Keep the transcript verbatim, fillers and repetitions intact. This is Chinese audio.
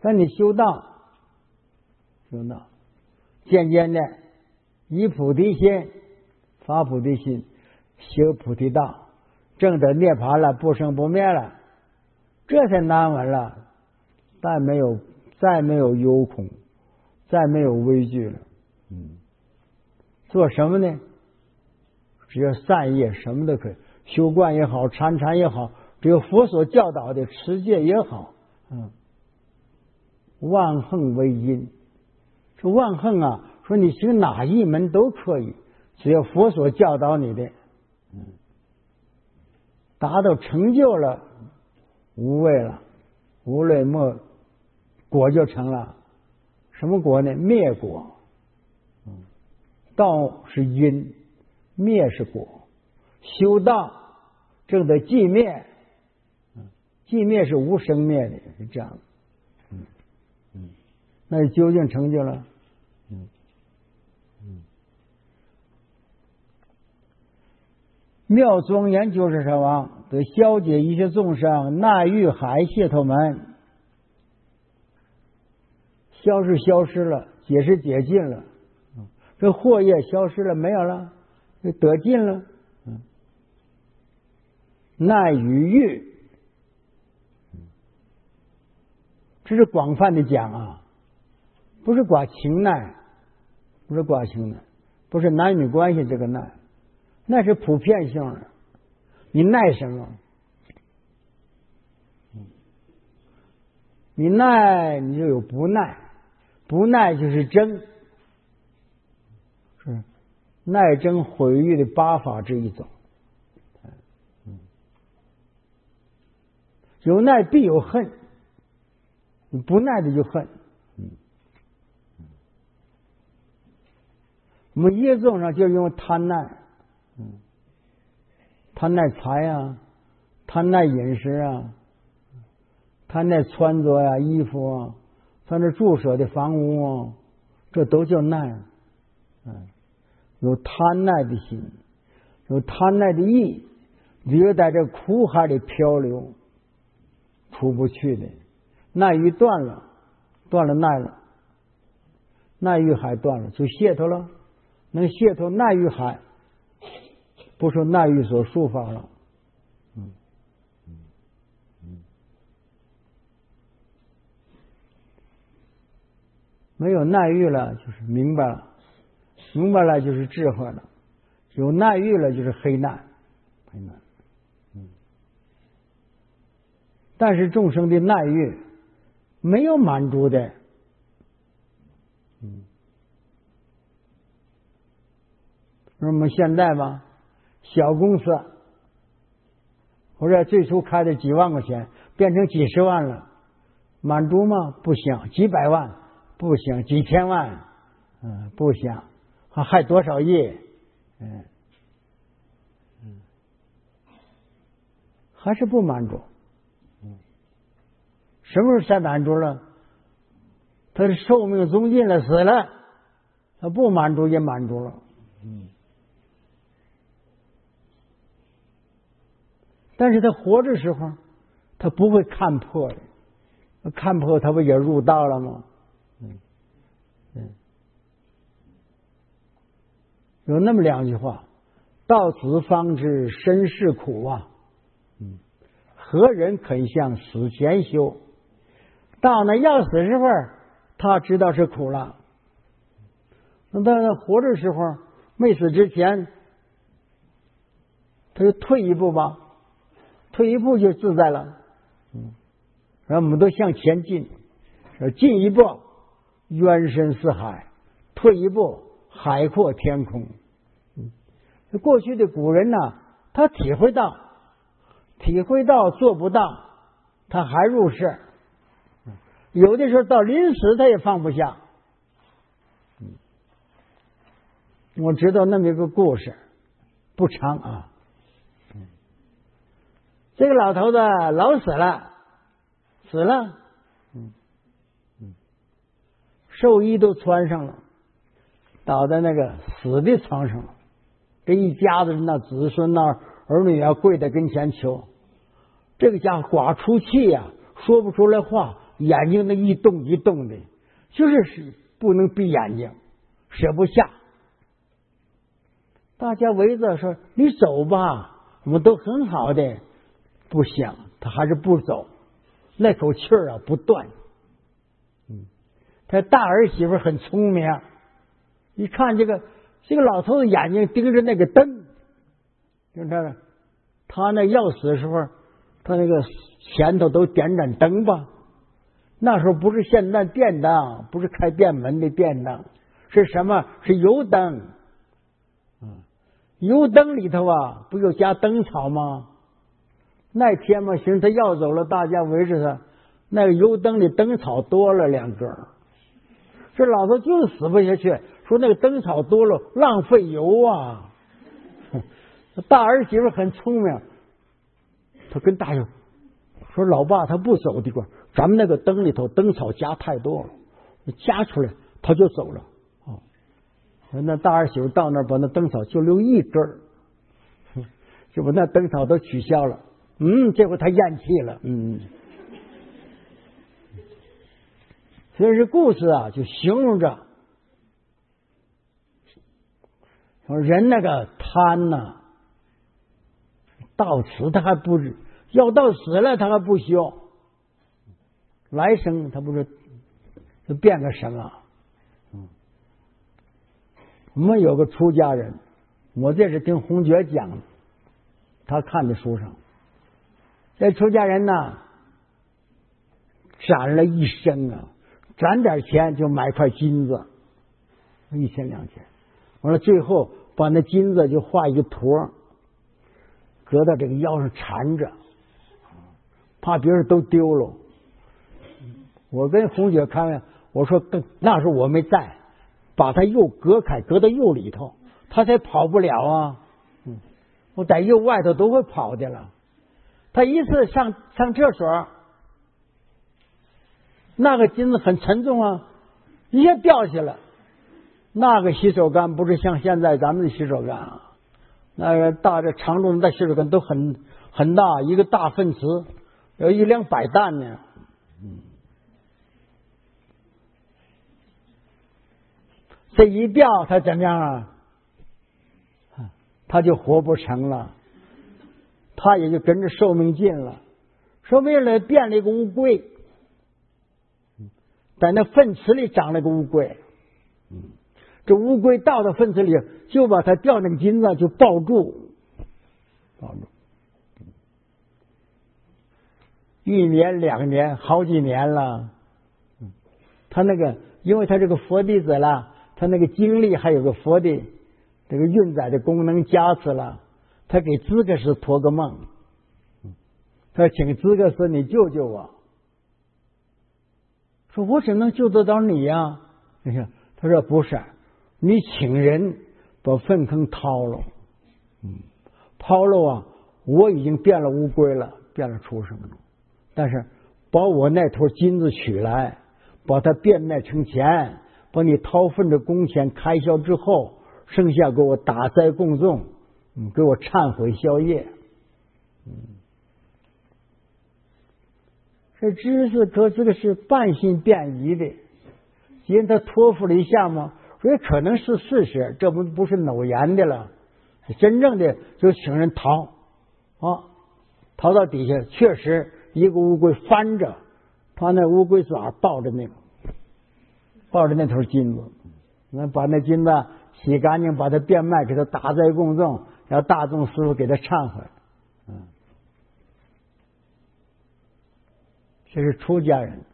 但你修道，修道，渐渐的以菩提心发菩提心，修菩提道，证得涅槃了，不生不灭了，这才难闻了。再没有再没有忧恐，再没有畏惧了。嗯，做什么呢？只要善业，什么都可以，修观也好，参禅也好，只有佛所教导的持戒也好。嗯，万行为因，这万行啊，说你行哪一门都可以，只要佛所教导你的，嗯，达到成就了，无畏了，无类莫果就成了。什么果呢？灭果。嗯，道是因，灭是果。修道证得寂灭，嗯，寂灭是无生灭的，是这样的。嗯嗯，那究竟成就了？嗯嗯，妙庄严就是什么？得消解一切众生难欲海解脱门。消是消失了，解是解尽了，这惑业消失了，没有了，得尽了。耐与欲，这是广泛的讲啊，不是寡情耐，不是寡情耐，不是男女关系这个耐，那是普遍性的。你耐什么？你耐，你就有不耐。不耐就是争，是耐争毁誉的八法之一种。有耐必有恨，你不耐的就恨。我们业众上就用贪耐，贪耐财啊，贪耐饮食啊，贪耐穿着呀、啊、衣服啊。他那住舍的房屋啊，这都叫耐。嗯，有贪耐的心，有贪耐的意，你就在这苦海里漂流，出不去的。耐欲断了，断了耐了，耐欲海断了，就解脱了。能解脱耐欲海，不受耐欲所束缚了。嗯。没有耐欲了，就是明白了；明白了，就是智慧了；有耐欲了，就是黑难。黑难。嗯。但是众生的耐欲没有满足的。嗯。说我们现在吧，小公司或者最初开的几万块钱，变成几十万了，满足吗？不行，几百万。不行，几千万，嗯，不行，还还多少亿，嗯嗯，还是不满足，嗯，什么时候才满足了？他的寿命终尽了，死了，他不满足也满足了，嗯，但是他活着时候，他不会看破的，看破他不也入道了吗？嗯嗯，有那么两句话：到此方知身是苦啊！嗯，何人肯向死前修？到那要死时候，他知道是苦了。那他活着时候，没死之前，他就退一步吧，退一步就自在了。嗯，然后我们都向前进，说进一步。渊深似海，退一步海阔天空。嗯，过去的古人呢，他体会到，体会到做不到，他还入世。有的时候到临死他也放不下。嗯，我知道那么一个故事，不长啊。嗯，这个老头子老死了，死了。寿衣都穿上了，倒在那个死的床上了。这一家子那子孙那儿女啊跪在跟前求。这个家伙寡出气呀、啊，说不出来话， 眼睛那一动一动的，就是是不能闭眼睛，舍不下。大家围着说：“你走吧，我们都很好的。”不想，他还是不走，那口气儿啊不断。嗯，他大儿媳妇很聪明，一看这个这个老头子眼睛盯着那个灯，就这个，他那要死的时候，他那个前头都点盏灯吧。那时候不是现在电灯，不是开电门的电灯，是什么？是油灯。嗯，油灯里头啊，不有加灯草吗？那天嘛，寻思他要走了，大家围着他，那个油灯里灯草多了两根，这老头就死不下去，说那个灯草多了浪费油啊。大儿媳妇很聪明，他跟大爷说：“老爸，他不走的过，咱们那个灯里头灯草加太多了，加出来他就走了。”哦，那大儿媳妇到那儿把那灯草就留一根儿，就把那灯草都取消了。嗯，这回他咽气了。嗯，所以这故事啊，就形容着说人那个贪呐、啊，到此他还不要到死了，他还不修，来生他不是就变个神了。嗯，我们有个出家人，我这是听洪觉讲的，他看的书上。这出家人呢，攒了一生啊，攒点钱就买块金子，一千两千，完了最后把那金子就画一个坨，搁到这个腰上缠着，怕别人都丢了。我跟红姐开玩笑，我说那时候我没在，把他又隔开，搁到右里头，他才跑不了啊。嗯，我在右外头都会跑的了。他一次上上厕所，那个金子很沉重啊，一下掉下来。那个洗手干不是像现在咱们的洗手干啊，那个大的长重的洗手干都很很大，一个大粪池有一两百担呢。嗯，这一掉，他怎么样啊？他就活不成了。他也就跟着寿命尽了，寿命了变了一个乌龟，在那粪池里长了个乌龟，这乌龟到了粪池里，就把它掉那个金子就抱住，抱住，一年两年好几年了。他那个，因为他这个佛弟子了，他那个精力还有个佛的这个运载的功能加持了。他给资格师托个梦，他说请资格师你救救我，说我只能救得到你呀、啊。你看，他说不是，你请人把粪坑掏了，嗯，掏了啊，我已经变了乌龟了，变了畜生了，但是把我那头金子取来，把它变卖成钱，把你掏粪的工钱开销之后，剩下给我打斋供众。嗯，给我忏悔消业。嗯，这知识可这个是半信半疑的，因为他托付了一下嘛，所以可能是事实，这不不是偶然的了。真正的就请人逃啊，逃到底下，确实一个乌龟翻着，他那乌龟爪抱着那个，抱着那头金子，那把那金子洗干净，把它变卖，给他打斋供众。要大众师傅给他忏悔，嗯，这是出家人。